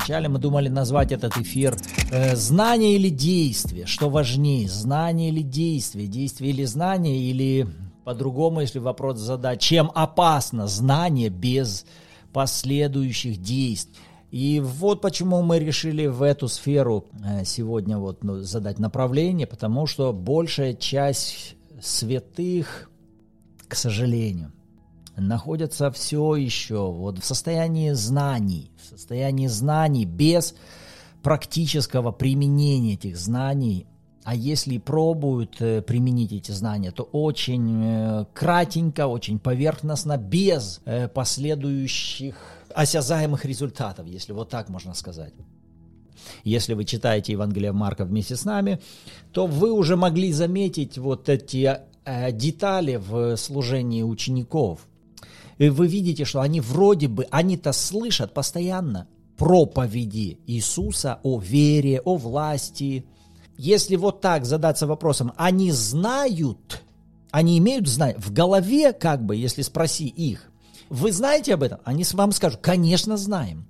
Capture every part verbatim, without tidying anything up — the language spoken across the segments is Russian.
Вначале мы думали назвать этот эфир э, «Знание или действие?». Что важнее, знание или действие? Действие или знание? Или по-другому, если вопрос задать, чем опасно знание без последующих действий? И вот почему мы решили в эту сферу э, сегодня вот, ну, задать направление, потому что большая часть святых, к сожалению, находятся все еще вот в состоянии знаний, в состоянии знаний без практического применения этих знаний. А если пробуют применить эти знания, то очень кратенько, очень поверхностно, без последующих осязаемых результатов, если вот так можно сказать. Если вы читаете Евангелие Марка вместе с нами, то вы уже могли заметить вот эти детали в служении учеников. И вы видите, что они вроде бы, они-то слышат постоянно проповеди Иисуса о вере, о власти. Если вот так задаться вопросом, они знают, они имеют знание, в голове как бы, если спроси их, вы знаете об этом? Они вам скажут, конечно, знаем.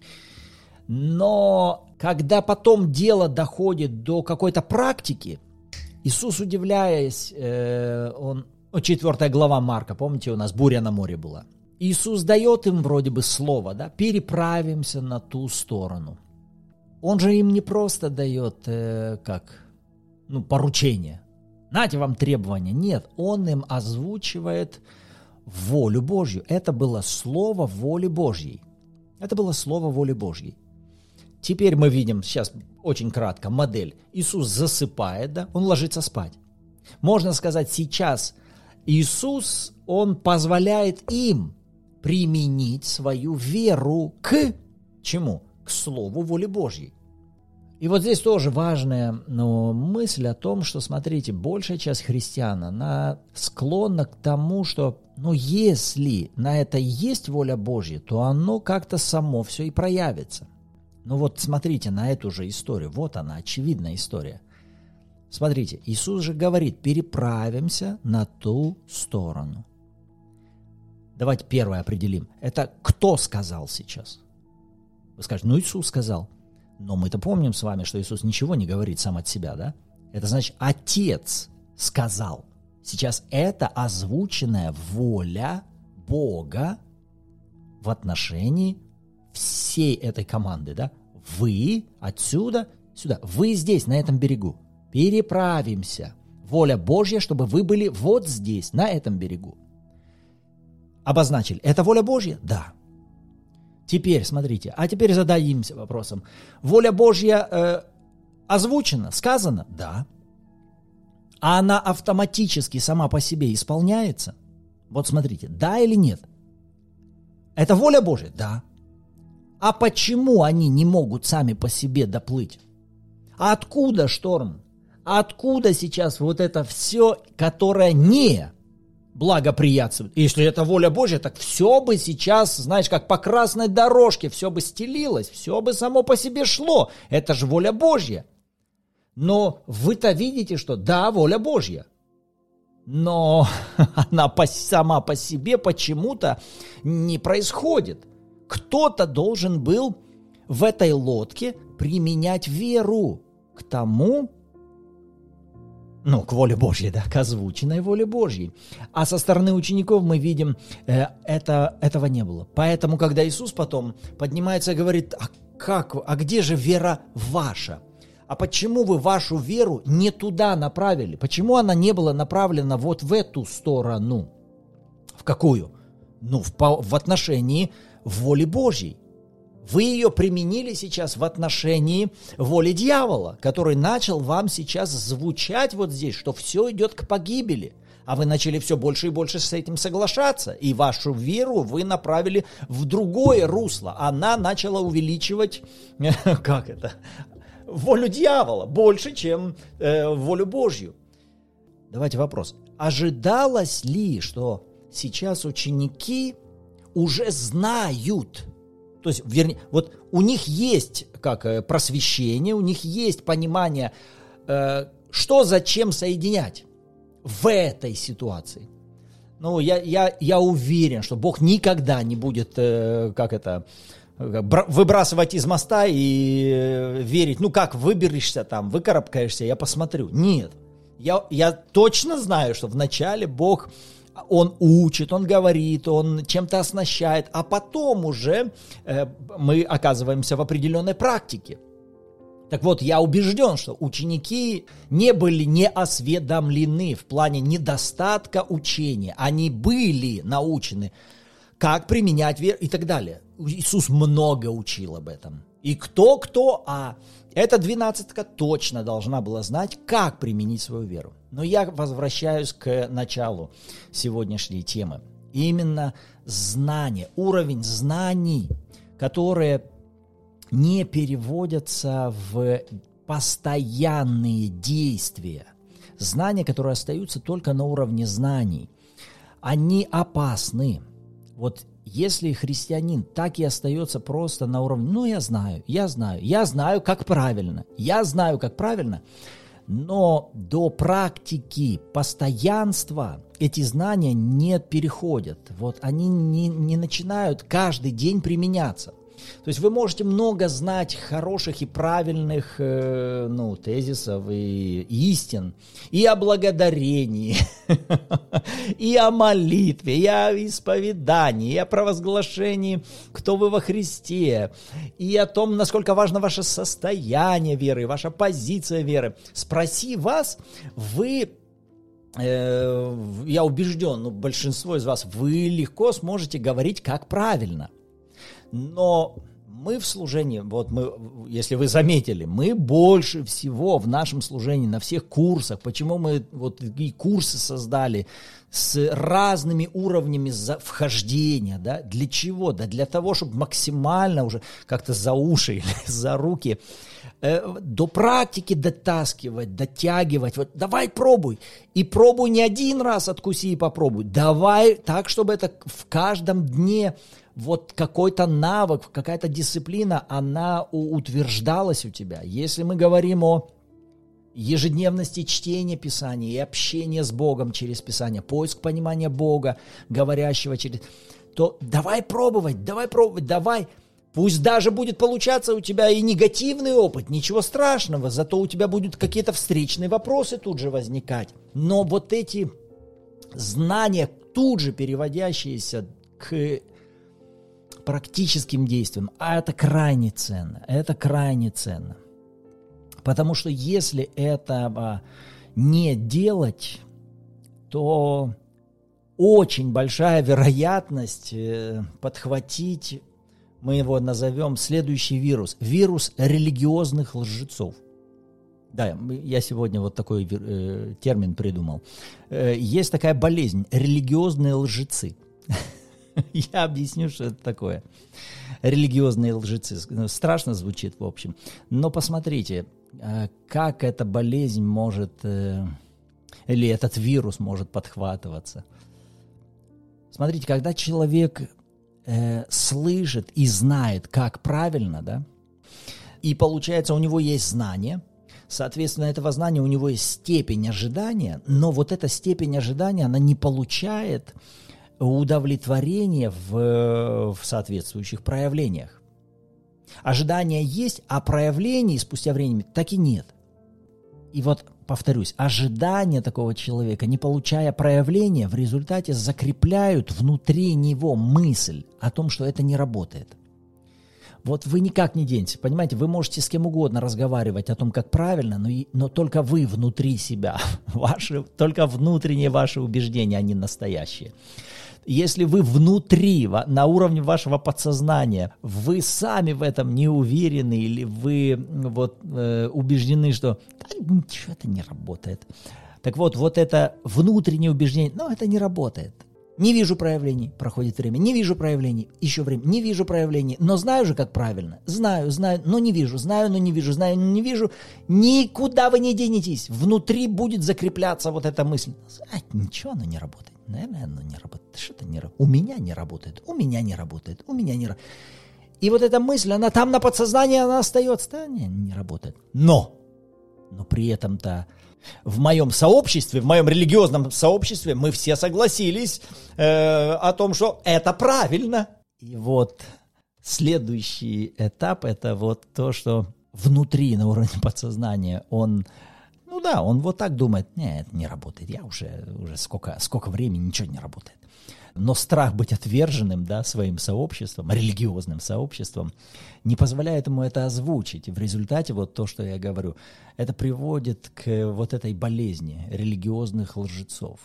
Но когда потом дело доходит до какой-то практики, Иисус, удивляясь, э, он... четвёртая глава Марка, помните, у нас буря на море была. Иисус дает им вроде бы слово, да, переправимся на ту сторону. Он же им не просто дает, э, как, ну, поручение. Нате вам требования. Нет, он им озвучивает волю Божью. Это было слово воли Божьей. Это было слово воли Божьей. Теперь мы видим, сейчас очень кратко, модель. Иисус засыпает, да, он ложится спать. Можно сказать, сейчас Иисус, он позволяет им применить свою веру к чему? К слову воли Божьей. И вот здесь тоже важная, ну, мысль о том, что, смотрите, большая часть христиан, она склонна к тому, что, ну, если на это есть воля Божья, то оно как-то само все и проявится. Ну вот смотрите на эту же историю, вот она, очевидная история. Смотрите, Иисус же говорит, переправимся на ту сторону. Давайте первое определим. Это кто сказал сейчас? Вы скажете, ну Иисус сказал. Но мы-то помним с вами, что Иисус ничего не говорит сам от себя, да? Это значит, Отец сказал. Сейчас это озвученная воля Бога в отношении всей этой команды, да? Вы отсюда, сюда, вы здесь, на этом берегу. Переправимся. Воля Божья, чтобы вы были вот здесь, на этом берегу. Обозначили. Это воля Божья? Да. Теперь, смотрите, а теперь зададимся вопросом. Воля Божья э, озвучена, сказана? Да. А она автоматически сама по себе исполняется? Вот смотрите, да или нет? Это воля Божья? Да. А почему они не могут сами по себе доплыть? А откуда шторм? А откуда сейчас вот это все, которое не благоприятствует? Если это воля Божья, так все бы сейчас, знаешь, как по красной дорожке, все бы стелилось, все бы само по себе шло. Это же воля Божья. Но вы-то видите, что да, воля Божья. Но она по, сама по себе почему-то не происходит. Кто-то должен был в этой лодке применять веру к тому, ну, к воле Божьей, да, к озвученной воле Божьей. А со стороны учеников мы видим, э, это, этого не было. Поэтому, когда Иисус потом поднимается и говорит, а как, а где же вера ваша? А почему вы вашу веру не туда направили? Почему она не была направлена вот в эту сторону? В какую? Ну, в, в отношении воли Божьей. Вы ее применили сейчас в отношении воли дьявола, который начал вам сейчас звучать вот здесь, что все идет к погибели. А вы начали все больше и больше с этим соглашаться. И вашу веру вы направили в другое русло. Она начала увеличивать, как это, волю дьявола больше, чем э, волю Божью. Давайте вопрос. Ожидалось ли, что сейчас ученики уже знают, то есть, вернее, вот у них есть как просвещение, у них есть понимание, э, что зачем соединять в этой ситуации. Ну, я, я, я уверен, что Бог никогда не будет, э, как это, выбрасывать из моста и верить, ну как, выберешься там, выкарабкаешься, я посмотрю. Нет, я, я точно знаю, что вначале Бог, Он учит, Он говорит, Он чем-то оснащает, а потом уже э, мы оказываемся в определенной практике. Так вот, я убежден, что ученики не были неосведомлены в плане недостатка учения. Они были научены, как применять веру и так далее. Иисус много учил об этом. И кто-кто, а эта двенадцатка точно должна была знать, как применить свою веру. Но я возвращаюсь к началу сегодняшней темы. Именно знание, уровень знаний, которые не переводятся в постоянные действия. Знания, которые остаются только на уровне знаний, они опасны. Вот если христианин так и остается просто на уровне, ну, я знаю, я знаю, я знаю, как правильно, я знаю, как правильно, но до практики постоянства эти знания не переходят. Вот они не, не начинают каждый день применяться. То есть вы можете много знать хороших и правильных э, ну, тезисов и истин, и о благодарении, и о молитве, и о исповедании, и о провозглашении, кто вы во Христе, и о том, насколько важно ваше состояние веры, ваша позиция веры. Спроси вас, вы... Я убежден, ну, большинство из вас, вы легко сможете говорить, как правильно. Но мы в служении, вот мы, если вы заметили, мы больше всего в нашем служении, на всех курсах, почему мы вот такие курсы создали с разными уровнями вхождения, да, для чего? Да для того, чтобы максимально уже как-то за уши или за руки э, до практики дотаскивать, дотягивать. Вот давай пробуй. И пробуй не один раз, откуси и попробуй. Давай так, чтобы это в каждом дне вот какой-то навык, какая-то дисциплина, она утверждалась у тебя. Если мы говорим о ежедневности чтения Писания и общения с Богом через Писание, поиск понимания Бога, говорящего через... то давай пробовать, давай пробовать, давай. Пусть даже будет получаться у тебя и негативный опыт, ничего страшного, зато у тебя будут какие-то встречные вопросы тут же возникать. Но вот эти знания, тут же переводящиеся к практическим действиям, а это крайне ценно, это крайне ценно. Потому что если этого не делать, то очень большая вероятность подхватить, мы его назовем, следующий вирус. Вирус религиозных лжецов. Да, я сегодня вот такой э, термин придумал. Э, есть такая болезнь – религиозные лжецы. Я объясню, что это такое. Религиозные лжецы. Страшно звучит, в общем. Но посмотрите, как эта болезнь может, или этот вирус может подхватываться. Смотрите, когда человек э, слышит и знает, как правильно, да, и получается, у него есть знание, соответственно, этого знания у него есть степень ожидания, но вот эта степень ожидания, она не получает удовлетворение в, в соответствующих проявлениях. Ожидания есть, а проявлений спустя время так и нет. И вот, повторюсь, ожидания такого человека, не получая проявления, в результате закрепляют внутри него мысль о том, что это не работает. Вот вы никак не денетесь, понимаете, вы можете с кем угодно разговаривать о том, как правильно, но, и, но только вы внутри себя, ваши, только внутренние ваши убеждения, они настоящие. Если вы внутри, на уровне вашего подсознания, вы сами в этом не уверены, или вы вот, э, убеждены, что да, ничего, это не работает. Так вот, вот это внутреннее убеждение, ну, это не работает. Не вижу проявлений, проходит время, не вижу проявлений, еще время, не вижу проявлений, но знаю же, как правильно, знаю, знаю, но не вижу, знаю, но не вижу, знаю, но не вижу, никуда вы не денетесь, внутри будет закрепляться вот эта мысль, а, ничего, оно не работает, наверное, оно не работает, что-то не работает, у меня не работает, у меня не работает, у меня не работает, и вот эта мысль, она там на подсознании, она остается, да, не, не работает, но, но при этом-то, в моем сообществе, в моем религиозном сообществе мы все согласились э, о том, что это правильно. И вот следующий этап – это вот то, что внутри, на уровне подсознания, он, ну да, он вот так думает, нет, это не работает, я уже, уже сколько, сколько времени, ничего не работает. Но страх быть отверженным, да, своим сообществом, религиозным сообществом, не позволяет ему это озвучить. И в результате вот то, что я говорю, это приводит к вот этой болезни религиозных лжецов.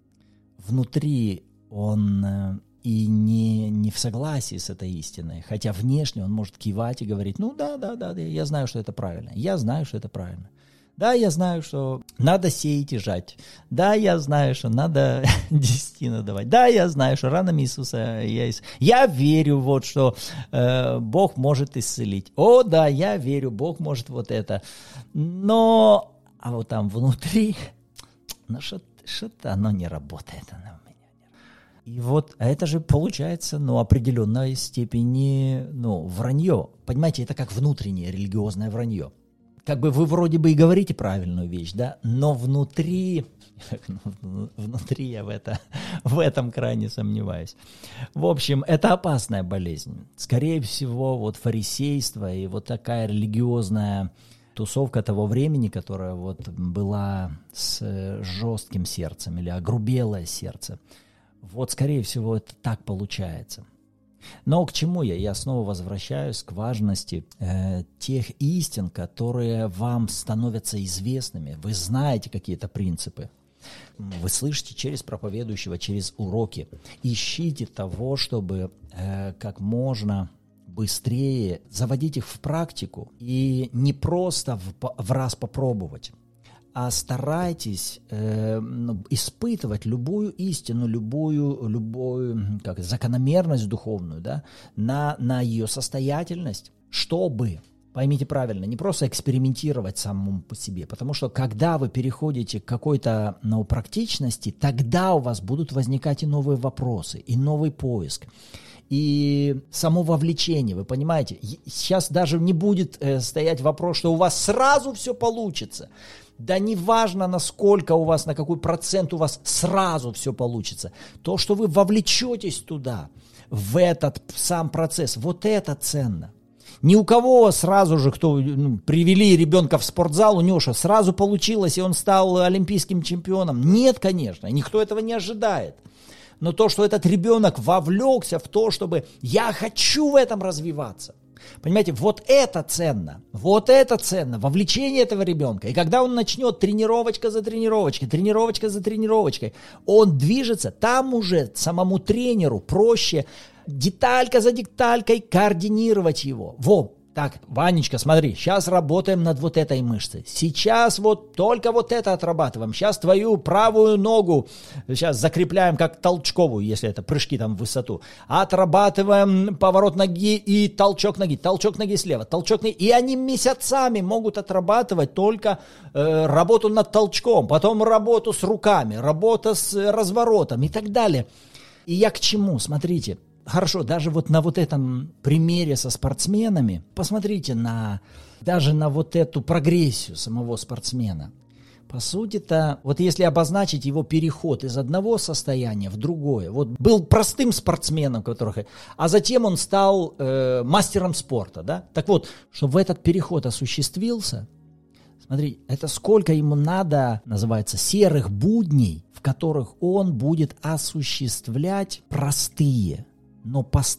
Внутри он и не, не в согласии с этой истиной, хотя внешне он может кивать и говорить, ну да, да, да, я знаю, что это правильно, я знаю, что это правильно. Да, я знаю, что надо сеять и жать. Да, я знаю, что надо десятину давать. Да, я знаю, что ранами Иисуса я ис... Я верю, вот, что э, Бог может исцелить. О, да, я верю, Бог может вот это. Но, а вот там внутри, ну, что-то оно не работает. Оно у меня не... И вот, а это же получается, ну, определенной степени, ну, вранье. Понимаете, это как внутреннее религиозное вранье. Как бы вы вроде бы и говорите правильную вещь, да, но внутри, внутри я в, это, в этом крайне сомневаюсь. В общем, это опасная болезнь. Скорее всего, вот фарисейство и вот такая религиозная тусовка того времени, которая вот была с жестким сердцем или огрубелое сердце, вот скорее всего это так получается. Но к чему я? Я снова возвращаюсь к важности э, тех истин, которые вам становятся известными. Вы знаете какие-то принципы. Вы слышите через проповедующего, через уроки. Ищите того, чтобы э, как можно быстрее заводить их в практику и не просто в, в раз попробовать, а старайтесь э, испытывать любую истину, любую, любую как, закономерность духовную, да, на, на ее состоятельность, чтобы, поймите правильно, не просто экспериментировать самому по себе, потому что когда вы переходите к какой-то ну, практичности, тогда у вас будут возникать и новые вопросы, и новый поиск. И само вовлечение, вы понимаете, сейчас даже не будет э, стоять вопрос, что у вас сразу все получится. Да не важно, насколько у вас, на какой процент у вас сразу все получится. То, что вы вовлечетесь туда, в этот сам процесс, вот это ценно. Ни у кого сразу же, кто ну, привели ребенка в спортзал, у него что, сразу получилось, и он стал олимпийским чемпионом? Нет, конечно, никто этого не ожидает. Но то, что этот ребенок вовлекся в то, чтобы я хочу в этом развиваться. Понимаете, вот это ценно, вот это ценно, вовлечение этого ребенка. И когда он начнет тренировочка за тренировочкой, тренировочка за тренировочкой, он движется, там уже самому тренеру проще деталька за деталькой координировать его. Во, так, Ванечка, смотри, сейчас работаем над вот этой мышцей. Сейчас вот только вот это отрабатываем. Сейчас твою правую ногу сейчас закрепляем как толчковую, если это прыжки там в высоту. Отрабатываем поворот ноги и толчок ноги. Толчок ноги слева, толчок ноги. И они месяцами могут отрабатывать только э, работу над толчком, потом работу с руками, работа с разворотом и так далее. И я к чему? Смотрите. Хорошо, даже вот на вот этом примере со спортсменами, посмотрите на, даже на вот эту прогрессию самого спортсмена. По сути-то, вот если обозначить его переход из одного состояния в другое, вот был простым спортсменом, которых, а затем он стал э, мастером спорта, да? Так вот, чтобы этот переход осуществился, смотри, это сколько ему надо, называется, серых будней, в которых он будет осуществлять простые, но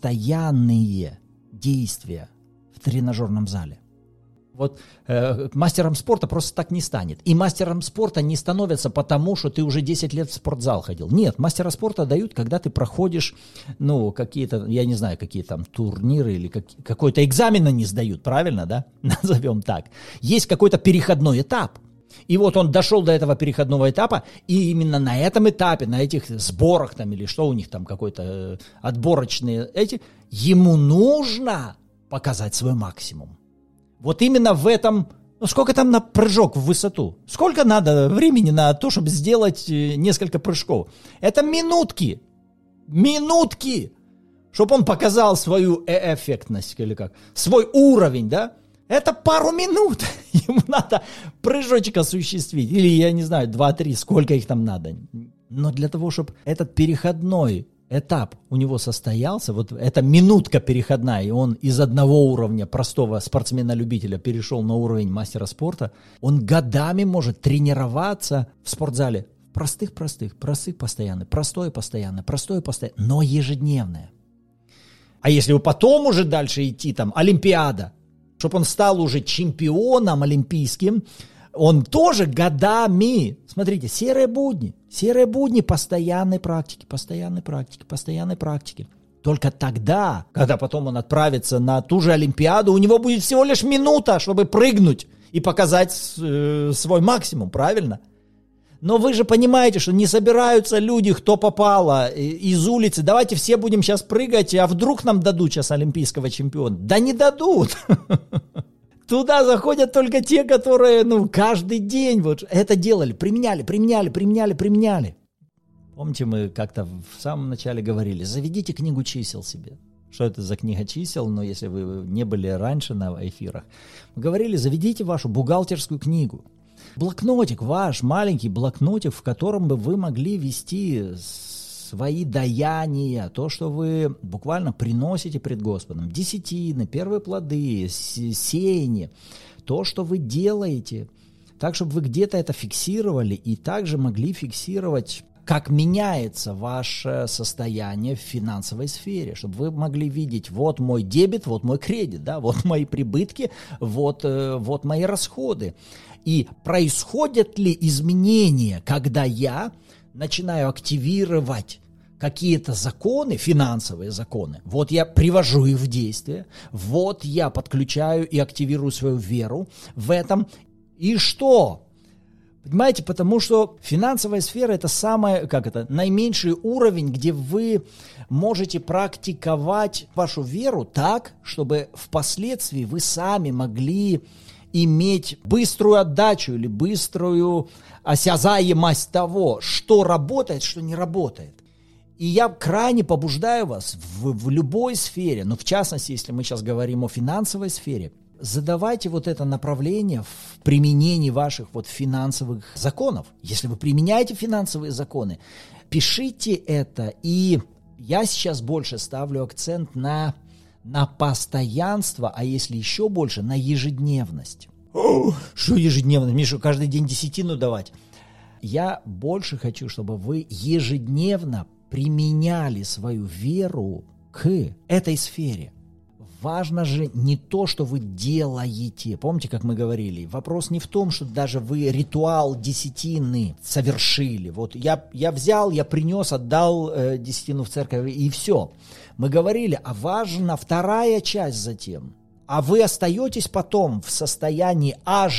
постоянные действия в тренажерном зале. Вот э, мастером спорта просто так не станет. И мастером спорта не становится потому, что ты уже десять лет в спортзал ходил. Нет, мастера спорта дают, когда ты проходишь, ну, какие-то, я не знаю, какие там турниры или как, какой-то экзамен они сдают, правильно, да? Назовем так. Есть какой-то переходной этап. И вот он дошел до этого переходного этапа, и именно на этом этапе, на этих сборах там, или что у них там, какой-то отборочные эти, ему нужно показать свой максимум. Вот именно в этом, ну сколько там на прыжок в высоту? Сколько надо времени на то, чтобы сделать несколько прыжков? Это минутки, минутки, чтобы он показал свою эффектность, или как, свой уровень, да? Это пару минут, ему надо прыжочек осуществить, или, я не знаю, два-три, сколько их там надо. Но для того, чтобы этот переходной этап у него состоялся, вот эта минутка переходная, и он из одного уровня простого спортсмена-любителя перешел на уровень мастера спорта, он годами может тренироваться в спортзале. Простых-простых, простых постоянно, простое постоянно, простое постоянно, но ежедневное. А если вы потом уже дальше идти, там, Олимпиада, чтобы он стал уже чемпионом олимпийским, он тоже годами, смотрите, серые будни, серые будни постоянной практики, постоянной практики, постоянной практики. Только тогда, когда потом он отправится на ту же Олимпиаду, у него будет всего лишь минута, чтобы прыгнуть и показать э, свой максимум, правильно? Но вы же понимаете, что не собираются люди, кто попало из улицы, давайте все будем сейчас прыгать, а вдруг нам дадут сейчас олимпийского чемпиона? Да не дадут. Туда заходят только те, которые, ну, каждый день вот это делали, применяли, применяли, применяли, применяли. Помните, мы как-то в самом начале говорили, заведите книгу чисел себе. Что это за книга чисел, но если вы не были раньше на эфирах. Мы говорили, заведите вашу бухгалтерскую книгу. Блокнотик ваш, маленький блокнотик, в котором бы вы могли вести свои даяния, то, что вы буквально приносите пред Господом, десятины, первые плоды, сеяние, то, что вы делаете, так, чтобы вы где-то это фиксировали и также могли фиксировать, как меняется ваше состояние в финансовой сфере, чтобы вы могли видеть, вот мой дебет, вот мой кредит, да, вот мои прибытки, вот, вот мои расходы. И происходят ли изменения, когда я начинаю активировать какие-то законы, финансовые законы, вот я привожу их в действие, вот я подключаю и активирую свою веру в этом, и что? Понимаете, потому что финансовая сфера – это самый, как это, наименьший уровень, где вы можете практиковать вашу веру так, чтобы впоследствии вы сами могли иметь быструю отдачу или быструю осязаемость того, что работает, что не работает. И я крайне побуждаю вас в, в любой сфере, но в частности, если мы сейчас говорим о финансовой сфере, задавайте вот это направление в применении ваших вот финансовых законов. Если вы применяете финансовые законы, пишите это. И я сейчас больше ставлю акцент на, на постоянство, а если еще больше, на ежедневность. О, что ежедневно? Мне что, каждый день десятину давать? Я больше хочу, чтобы вы ежедневно применяли свою веру к этой сфере. Важно же не то, что вы делаете. Помните, как мы говорили? Вопрос не в том, что даже вы ритуал десятины совершили. Вот я, я взял, я принес, отдал э, десятину в церковь, и все. Мы говорили, а важна вторая часть затем. А вы остаетесь потом в состоянии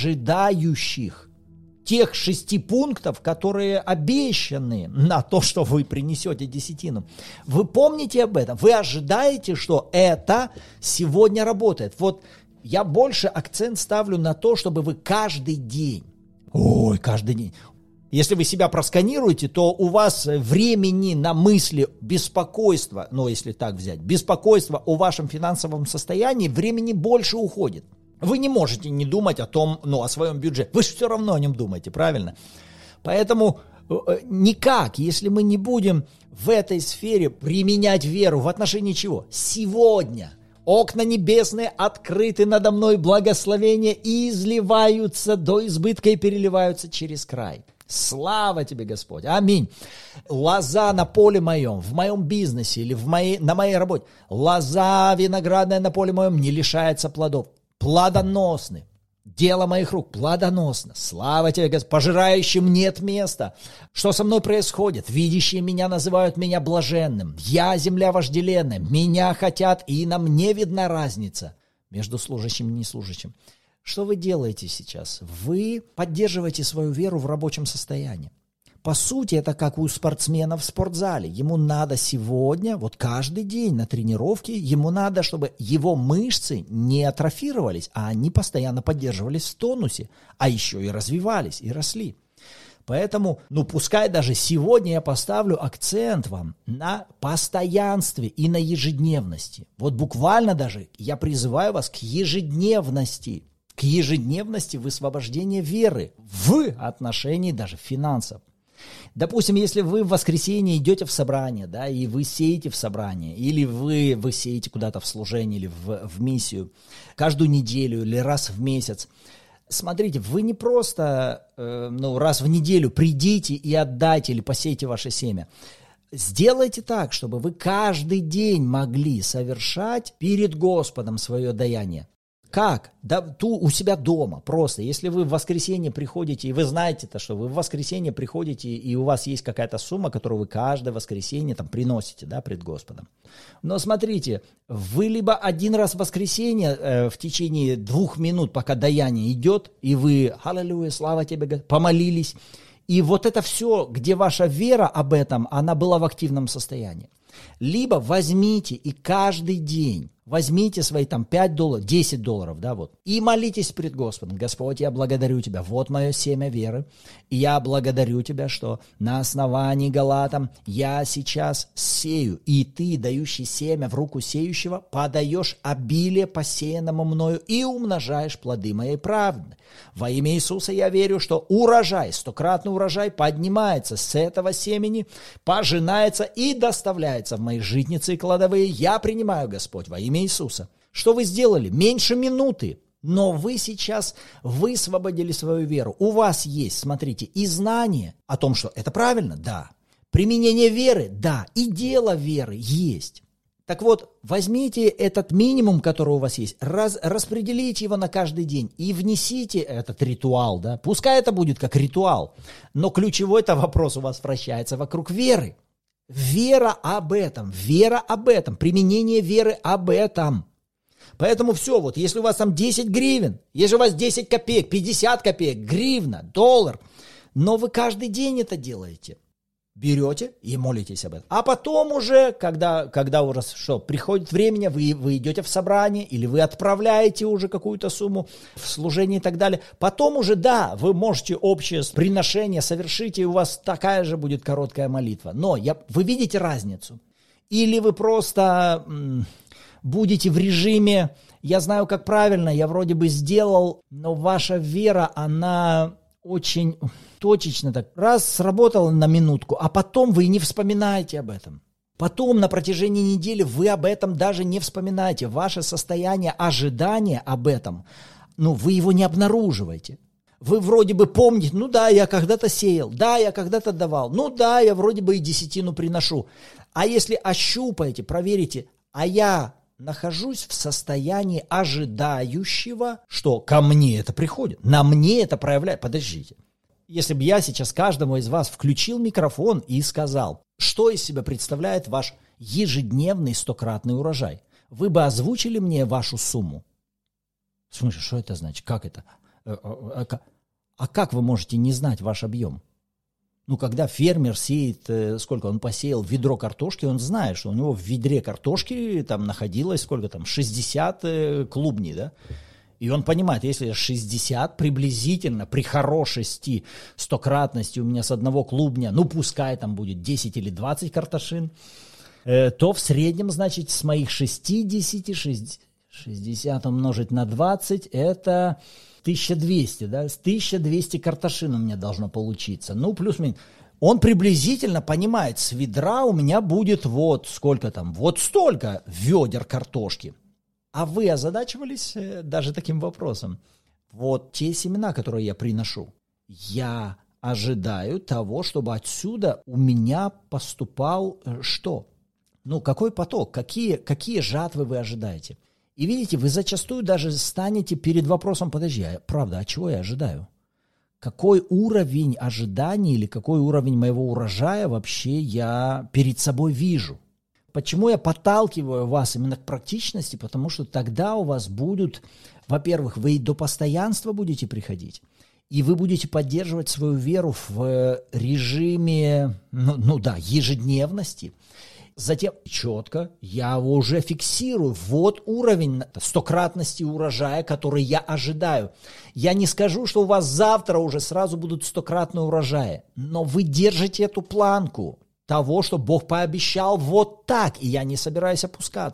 ожидающих тех шести пунктов, которые обещаны на то, что вы принесете десятину. Вы помните об этом? Вы ожидаете, что это сегодня работает. Вот я больше акцент ставлю на то, чтобы вы каждый день, ой, каждый день, если вы себя просканируете, то у вас времени на мысли беспокойства, ну, если так взять, беспокойство о вашем финансовом состоянии, времени больше уходит. Вы не можете не думать о том, ну, о своем бюджете. Вы же все равно о нем думаете, правильно? Поэтому никак, если мы не будем в этой сфере применять веру в отношении чего? Сегодня окна небесные открыты надо мной, благословения и изливаются до избытка и переливаются через край. Слава тебе, Господь! Аминь! Лоза на поле моем, в моем бизнесе или в моей, на моей работе, лоза виноградная на поле моем не лишается плодов. Плодоносны. Дело моих рук плодоносно. Слава тебе, Господь. Пожирающим нет места. Что со мной происходит? Видящие меня называют меня блаженным. Я земля вожделенная. Меня хотят, и на мне видна разница между служащим и неслужащим. Что вы делаете сейчас? Вы поддерживаете свою веру в рабочем состоянии. По сути, это как у спортсмена в спортзале. Ему надо сегодня, вот каждый день на тренировке, ему надо, чтобы его мышцы не атрофировались, а они постоянно поддерживались в тонусе, а еще и развивались, и росли. Поэтому, ну пускай даже сегодня я поставлю акцент вам на постоянстве и на ежедневности. Вот буквально даже я призываю вас к ежедневности, к ежедневности высвобождения веры в отношении даже финансов. Допустим, если вы в воскресенье идете в собрание, да, и вы сеете в собрание, или вы, вы сеете куда-то в служение, или в, в миссию, каждую неделю или раз в месяц, смотрите, вы не просто э, ну, раз в неделю придите и отдайте или посейте ваше семя. Сделайте так, чтобы вы каждый день могли совершать перед Господом свое даяние. Как? Да, ту, у себя дома просто. Если вы в воскресенье приходите, и вы знаете-то, что вы в воскресенье приходите, и у вас есть какая-то сумма, которую вы каждое воскресенье там приносите, да, пред Господом. Но смотрите, вы либо один раз в воскресенье э, в течение двух минут, пока даяние идет, и вы, аллилуйя, слава тебе, помолились, и вот это все, где ваша вера об этом, она была в активном состоянии. Либо возьмите и каждый день возьмите свои там пять долларов, десять долларов, да, вот, и молитесь пред Господом. Господь, я благодарю Тебя, вот мое семя веры, и я благодарю Тебя, что на основании Галатам я сейчас сею, и Ты, дающий семя в руку сеющего, подаешь обилие посеянному мною и умножаешь плоды моей правды. Во имя Иисуса я верю, что урожай, стократный урожай поднимается с этого семени, пожинается и доставляется в мои житницы и кладовые. Я принимаю, Господь, во имя Иисуса. Что вы сделали? Меньше минуты. Но вы сейчас высвободили свою веру. У вас есть, смотрите, и знание о том, что это правильно, да. Применение веры, да. И дело веры есть. Так вот, возьмите этот минимум, который у вас есть, раз, распределите его на каждый день и внесите этот ритуал, да. Пускай это будет как ритуал, но ключевой-то вопрос у вас вращается вокруг веры. Вера об этом, вера об этом, применение веры об этом. Поэтому все, вот если у вас там десять гривен, если у вас десять копеек, пятьдесят копеек, гривна, доллар, но вы каждый день это делаете, берете и молитесь об этом. А потом уже, когда, когда у вас что, приходит время, вы, вы идете в собрание или вы отправляете уже какую-то сумму в служение и так далее, потом уже, да, вы можете общее приношение совершить, и у вас такая же будет короткая молитва. Но я, вы видите разницу? Или вы просто м, будете в режиме, я знаю, как правильно, я вроде бы сделал, но ваша вера, она очень точечно так, раз сработало на минутку, а потом вы не вспоминаете об этом. Потом на протяжении недели вы об этом даже не вспоминаете. Ваше состояние ожидания об этом, ну, вы его не обнаруживаете. Вы вроде бы помните, ну да, я когда-то сеял, да, я когда-то давал, ну да, я вроде бы и десятину приношу. А если ощупаете, проверите, а я нахожусь в состоянии ожидающего, что ко мне это приходит, на мне это проявляет. Подождите. Если бы я сейчас каждому из вас включил микрофон и сказал, что из себя представляет ваш ежедневный стократный урожай, вы бы озвучили мне вашу сумму? В смысле, что это значит? Как это? А как вы можете не знать ваш объем? Ну, когда фермер сеет, сколько он посеял, ведро картошки, он знает, что у него в ведре картошки там находилось, сколько там, шестьдесят клубней, да? И он понимает, если шестьдесят приблизительно при хорошести, стократности у меня с одного клубня, ну, пускай там будет десять или двадцать картошин, э, то в среднем, значит, с моих шестидесяти, шестьдесят умножить на двадцать, это тысяча двести, да, с тысяча двести картошин у меня должно получиться. Ну, плюс-минус. Он приблизительно понимает, с ведра у меня будет вот сколько там, вот столько ведер картошки. А вы озадачивались э, даже таким вопросом? Вот те семена, которые я приношу, я ожидаю того, чтобы отсюда у меня поступал э, что? Ну, какой поток, какие, какие жатвы вы ожидаете? И видите, вы зачастую даже станете перед вопросом, подожди, а правда, а чего я ожидаю? Какой уровень ожиданий или какой уровень моего урожая вообще я перед собой вижу? Почему я подталкиваю вас именно к практичности? Потому что тогда у вас будут, во-первых, вы до постоянства будете приходить, и вы будете поддерживать свою веру в режиме, ну, ну да, ежедневности. Затем четко я уже фиксирую, вот уровень стократности урожая, который я ожидаю. Я не скажу, что у вас завтра уже сразу будут стократные урожаи, но вы держите эту планку того, что Бог пообещал вот так, и я не собираюсь опускаться.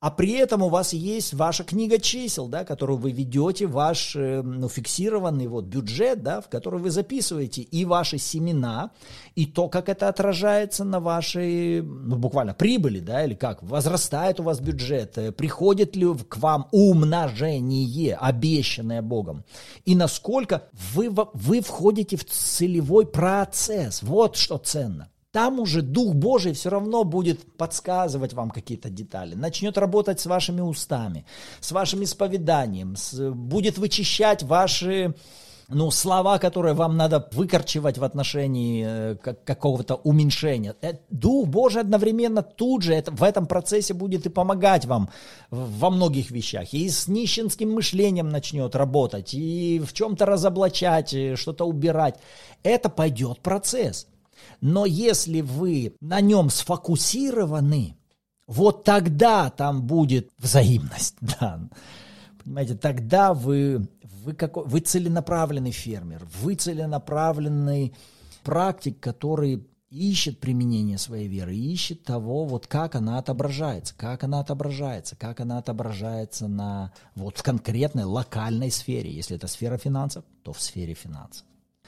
А при этом у вас есть ваша книга чисел, да, которую вы ведете, ваш ну, фиксированный вот, бюджет, да, в который вы записываете и ваши семена, и то, как это отражается на вашей, ну, буквально прибыли, да, или как, возрастает у вас бюджет, приходит ли к вам умножение, обещанное Богом, и насколько вы, вы входите в целевой процесс, вот что ценно. Там уже Дух Божий все равно будет подсказывать вам какие-то детали, начнет работать с вашими устами, с вашим исповеданием, с, будет вычищать ваши ну, слова, которые вам надо выкорчевать в отношении э, как, какого-то уменьшения. Дух Божий одновременно тут же это, в этом процессе будет и помогать вам во многих вещах. И с нищенским мышлением начнет работать, и в чем-то разоблачать, что-то убирать. Это пойдет процесс. Но если вы на нем сфокусированы, вот тогда там будет взаимность, да. Понимаете, тогда вы, вы, какой, вы целенаправленный фермер, вы целенаправленный практик, который ищет применение своей веры, ищет того, вот как она отображается, как она отображается, как она отображается на, вот, в конкретной локальной сфере. Если это сфера финансов, то в сфере финансов.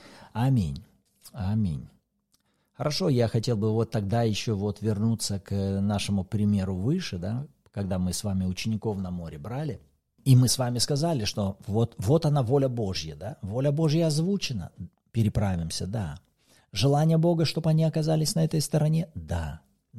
Аминь. Аминь. Хорошо, я хотел бы вот тогда еще вот вернуться к нашему примеру выше, да, когда мы с вами учеников на море брали, и мы с вами сказали, что вот, вот она воля Божья, да, воля Божья озвучена, переправимся, да. Желание Бога, чтобы они оказались на этой стороне, да.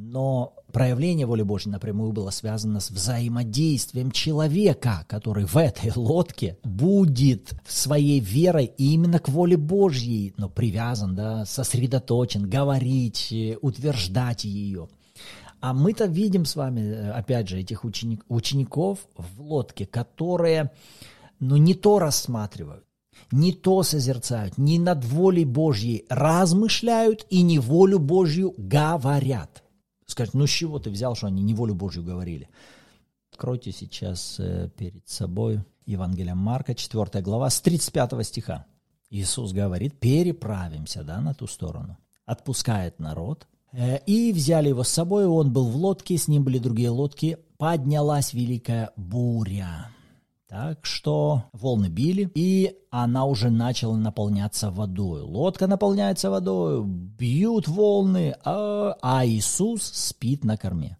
Но проявление воли Божьей напрямую было связано с взаимодействием человека, который в этой лодке будет своей верой именно к воле Божьей, но привязан, да, сосредоточен, говорить, утверждать ее. А мы-то видим с вами, опять же, этих ученик, учеников в лодке, которые, ну, не то рассматривают, не то созерцают, не над волей Божьей размышляют и не волю Божью говорят. Скажет, ну с чего ты взял, что они не волю Божью говорили? Откройте сейчас э, перед собой Евангелие Марка, четвёртая глава, с тридцать пятого стиха. Иисус говорит, переправимся, да, на ту сторону. Отпускает народ. Э, и взяли его с собой, он был в лодке, с ним были другие лодки. Поднялась великая буря. Так что волны били, и она уже начала наполняться водой. Лодка наполняется водой, бьют волны, а, а Иисус спит на корме.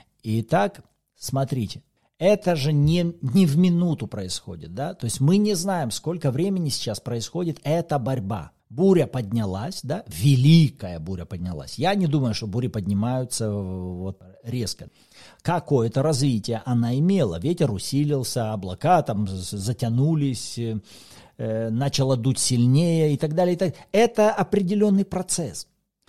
Итак, смотрите, это же не, не в минуту происходит, да? То есть мы не знаем, сколько времени сейчас происходит эта борьба. Буря поднялась, да? Великая буря поднялась. Я не думаю, что бури поднимаются вот резко. Какое-то развитие она имела. Ветер усилился, облака там затянулись, э, начало дуть сильнее и так далее, и так далее. Это определенный процесс.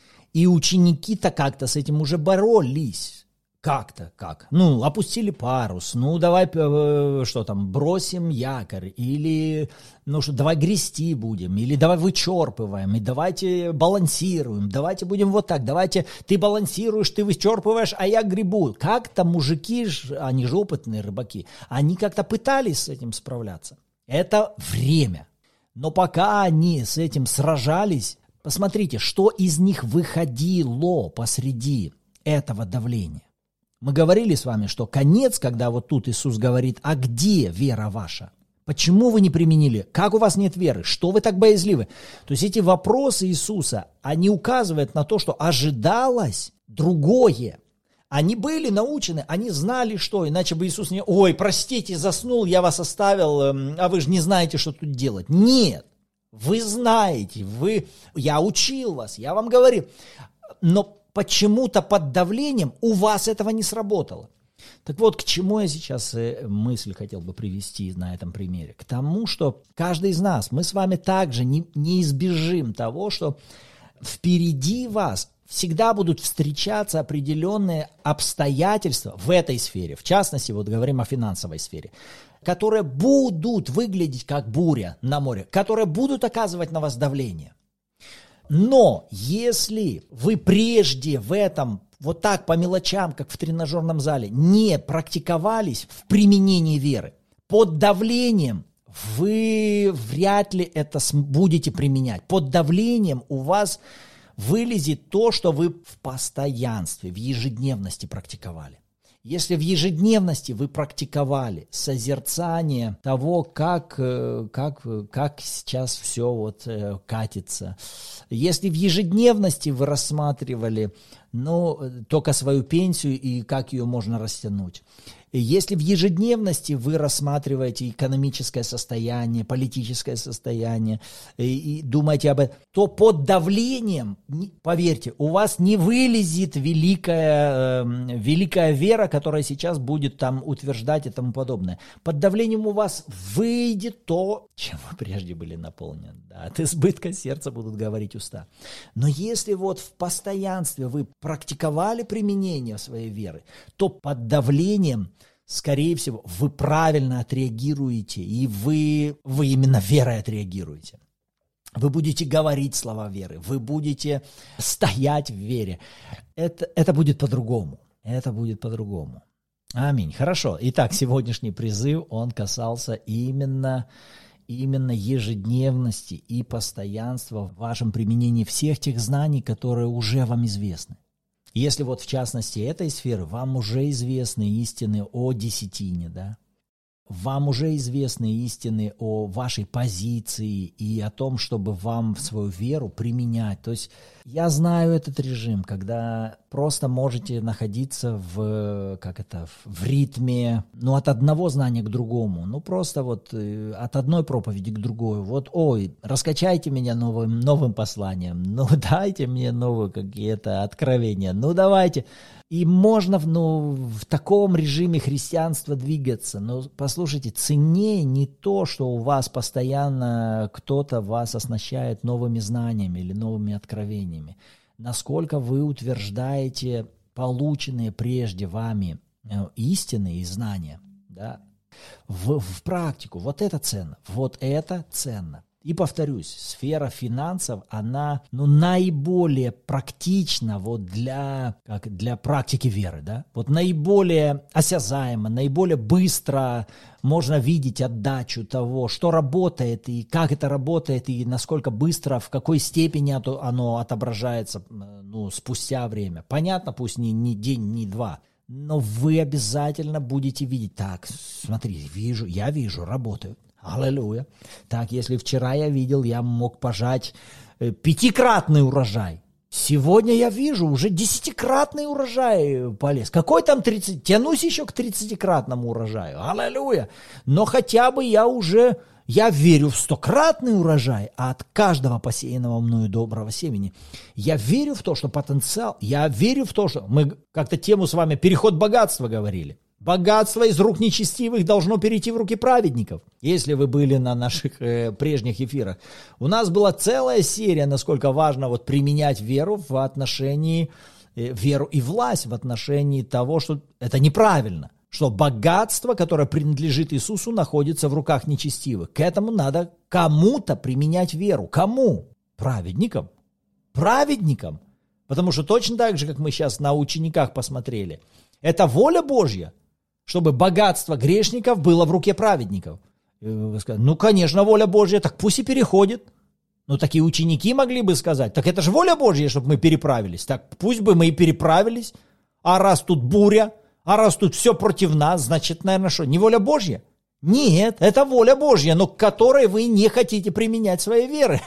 И ученики-то как-то с этим уже боролись. Как-то, как? Ну, опустили парус, ну, давай, э, что там, бросим якорь, или, ну, что, давай грести будем, или давай вычерпываем, и давайте балансируем, давайте будем вот так, давайте ты балансируешь, ты вычерпываешь, а я гребу. Как-то мужики, они же опытные рыбаки, они как-то пытались с этим справляться. Это время. Но пока они с этим сражались, посмотрите, что из них выходило посреди этого давления. Мы говорили с вами, что конец, когда вот тут Иисус говорит, а где вера ваша? Почему вы не применили? Как у вас нет веры? Что вы так боязливы? То есть эти вопросы Иисуса, они указывают на то, что ожидалось другое. Они были научены, они знали что, иначе бы Иисус не... Ой, простите, заснул, я вас оставил, а вы же не знаете, что тут делать. Нет, вы знаете, вы... я учил вас, я вам говорил, но... почему-то под давлением у вас этого не сработало. Так вот, к чему я сейчас мысль хотел бы привести на этом примере? К тому, что каждый из нас, мы с вами также не, не избежим того, что впереди вас всегда будут встречаться определенные обстоятельства в этой сфере, в частности, вот говорим о финансовой сфере, которые будут выглядеть как буря на море, которые будут оказывать на вас давление. Но если вы прежде в этом вот так по мелочам, как в тренажерном зале, не практиковались в применении веры, под давлением вы вряд ли это будете применять. Под давлением у вас вылезет то, что вы в постоянстве, в ежедневности практиковали. Если в ежедневности вы практиковали созерцание того, как, как, как сейчас все вот катится, если в ежедневности вы рассматривали, ну, только свою пенсию и как ее можно растянуть, если в ежедневности вы рассматриваете экономическое состояние, политическое состояние и, и думаете об этом, то под давлением, поверьте, у вас не вылезет великая, э, великая вера, которая сейчас будет там утверждать и тому подобное. Под давлением у вас выйдет то, чем вы прежде были наполнены. Да, от избытка сердца будут говорить уста. Но если вот в постоянстве вы практиковали применение своей веры, то под давлением, скорее всего, вы правильно отреагируете, и вы, вы именно верой отреагируете. Вы будете говорить слова веры, вы будете стоять в вере. Это, это будет по-другому. Это будет по-другому. Аминь. Хорошо. Итак, сегодняшний призыв, он касался именно, именно ежедневности и постоянства в вашем применении всех тех знаний, которые уже вам известны. Если вот в частности этой сферы вам уже известны истины о десятине, да, вам уже известны истины о вашей позиции и о том, чтобы вам свою веру применять. То есть я знаю этот режим, когда просто можете находиться в, как это, в ритме, ну, от одного знания к другому, ну, просто вот от одной проповеди к другой. Вот, ой, раскачайте меня новым, новым посланием, ну, дайте мне новые какие-то откровения, ну, давайте. И можно ну, в таком режиме христианства двигаться. Но послушайте, ценнее не то, что у вас постоянно кто-то вас оснащает новыми знаниями или новыми откровениями. Насколько вы утверждаете полученные прежде вами истины и знания, да, в, в практику. Вот это ценно. Вот это ценно. И повторюсь, сфера финансов, она ну, наиболее практична вот для, как, для практики веры. Да? Вот наиболее осязаемо, наиболее быстро можно видеть отдачу того, что работает и как это работает, и насколько быстро, в какой степени оно отображается ну, спустя время. Понятно, пусть не, не день, не два. Но вы обязательно будете видеть. Так, смотри, вижу, я вижу, работают. Аллилуйя. Так, если вчера я видел, я мог пожать пятикратный урожай. Сегодня я вижу, уже десятикратный урожай полез. Какой там тридцать? Тянусь еще к тридцатикратному урожаю. Аллилуйя. Но хотя бы я уже, я верю в стократный урожай, а от каждого посеянного мною доброго семени. Я верю в то, что потенциал, я верю в то, что мы как-то тему с вами «Переход богатства» говорили. Богатство из рук нечестивых должно перейти в руки праведников. Если вы были на наших э, прежних эфирах. У нас была целая серия, насколько важно вот, применять веру в отношении, э, веру и власть в отношении того, что это неправильно. Что богатство, которое принадлежит Иисусу, находится в руках нечестивых. К этому надо кому-то применять веру. Кому? Праведникам. Праведникам. Потому что точно так же, как мы сейчас на учениках посмотрели, это воля Божья, чтобы богатство грешников было в руке праведников. Ну, конечно, воля Божья, так пусть и переходит. Ну, такие ученики могли бы сказать, так это же воля Божья, чтобы мы переправились. Так пусть бы мы и переправились. А раз тут буря, а раз тут все против нас, значит, наверное, что, не воля Божья? Нет, это воля Божья, но к которой вы не хотите применять своей веры.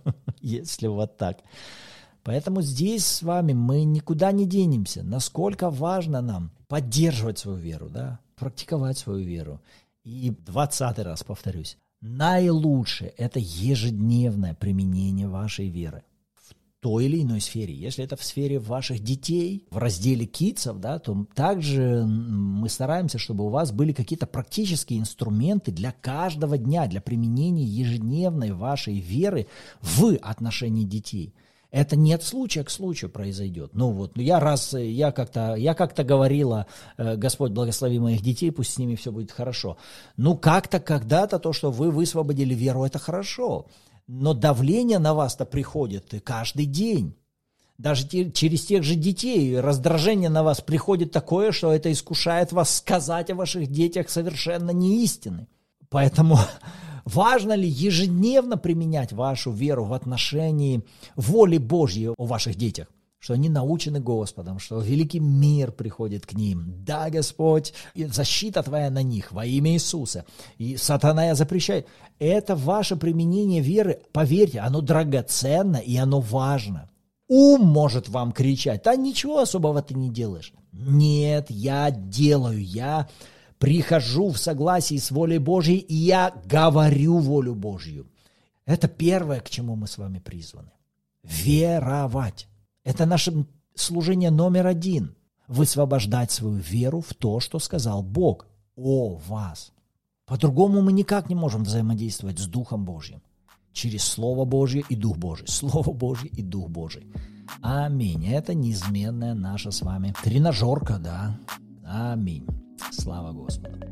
Если вот так. Поэтому здесь с вами мы никуда не денемся. Насколько важно нам поддерживать свою веру, да, практиковать свою веру. И двадцатый раз повторюсь, наилучшее – это ежедневное применение вашей веры в той или иной сфере. Если это в сфере ваших детей, в разделе кидсов, да, то также мы стараемся, чтобы у вас были какие-то практические инструменты для каждого дня, для применения ежедневной вашей веры в отношении детей. Это не от случая к случаю произойдет. Ну вот, я раз, я как-то, я как-то говорила, Господь благослови моих детей, пусть с ними все будет хорошо. Ну как-то когда-то то, что вы высвободили веру, это хорошо. Но давление на вас-то приходит каждый день. Даже те, через тех же детей раздражение на вас приходит такое, что это искушает вас сказать о ваших детях совершенно не истины. Поэтому... Важно ли ежедневно применять вашу веру в отношении воли Божьей о ваших детях? что они научены Господом, что великий мир приходит к ним. Да, Господь, и защита Твоя на них во имя Иисуса. И сатана я запрещаю. Это ваше применение веры, поверьте, оно драгоценно и оно важно. Ум может вам кричать, да ничего особого ты не делаешь. Нет, я делаю, я прихожу в согласии с волей Божьей, и я говорю волю Божью. Это первое, к чему мы с вами призваны. Веровать. Это наше служение номер один. Высвобождать свою веру в то, что сказал Бог о вас. По-другому мы никак не можем взаимодействовать с Духом Божьим. Через Слово Божье и Дух Божий. Слово Божье и Дух Божий. Аминь. Это неизменная наша с вами тренажерка, да. Аминь. Слава Господу.